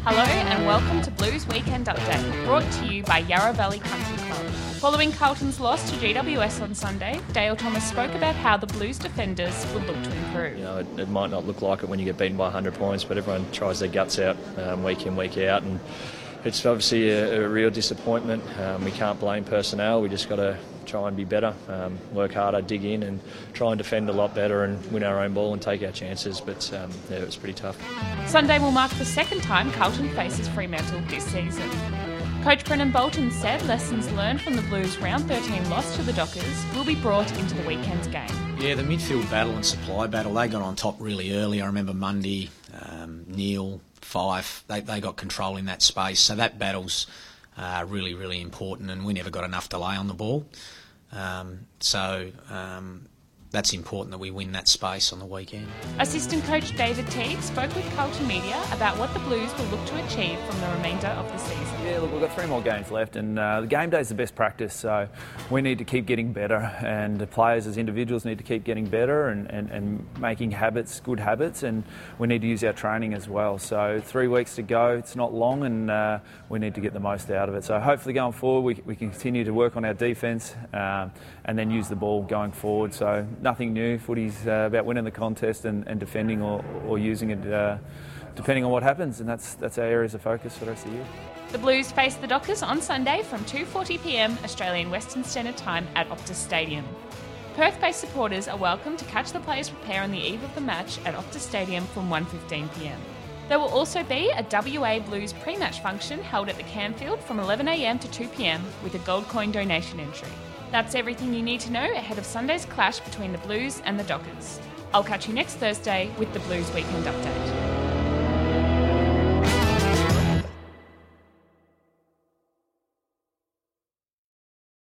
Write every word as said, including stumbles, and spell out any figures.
Hello and welcome to Blues Weekend Update, brought to you by Yarra Valley Country Club. Following Carlton's loss to G W S on Sunday, Dale Thomas spoke about how the Blues defenders would look to improve. You know, it, it might not look like it when you get beaten by one hundred points, but everyone tries their guts out um, week in, week out, and it's obviously a, a real disappointment. Um, we can't blame personnel, we just got to try and be better, um, work harder, dig in and try and defend a lot better and win our own ball and take our chances, but um, yeah, it was pretty tough. Sunday will mark the second time Carlton faces Fremantle this season. Coach Brennan Bolton said lessons learned from the Blues' round thirteen loss to the Dockers will be brought into the weekend's game. Yeah, the midfield battle and supply battle, they got on top really early. I remember Mundy, um, Neil, Fife, they, they got control in that space. So that battle's uh, really, really important, and we never got enough delay on the ball. Um, so um, that's important that we win that space on the weekend. Assistant coach David Teague spoke with Carlton Media about what the Blues will look to achieve from the remainder of the season. Yeah, look, we've got three more games left, and uh, the game day is the best practice, so we need to keep getting better, and the players as individuals need to keep getting better and, and, and making habits, good habits, and we need to use our training as well. So three weeks to go, it's not long, and uh, we need to get the most out of it. So hopefully going forward we, we can continue to work on our defence um, and then use the ball going forward. So nothing new. Footy's uh, about winning the contest and, and defending or, or using it uh, depending on what happens, and that's that's our areas of focus for the rest of the year. The Blues face the Dockers on Sunday from two forty p m Australian Western Standard Time at Optus Stadium. Perth-based supporters are welcome to catch the players prepare on the eve of the match at Optus Stadium from one fifteen p m. There will also be a W A Blues pre-match function held at the Camfield from eleven a m to two p m with a gold coin donation entry. That's everything you need to know ahead of Sunday's clash between the Blues and the Dockers. I'll catch you next Thursday with the Blues Weekend Update.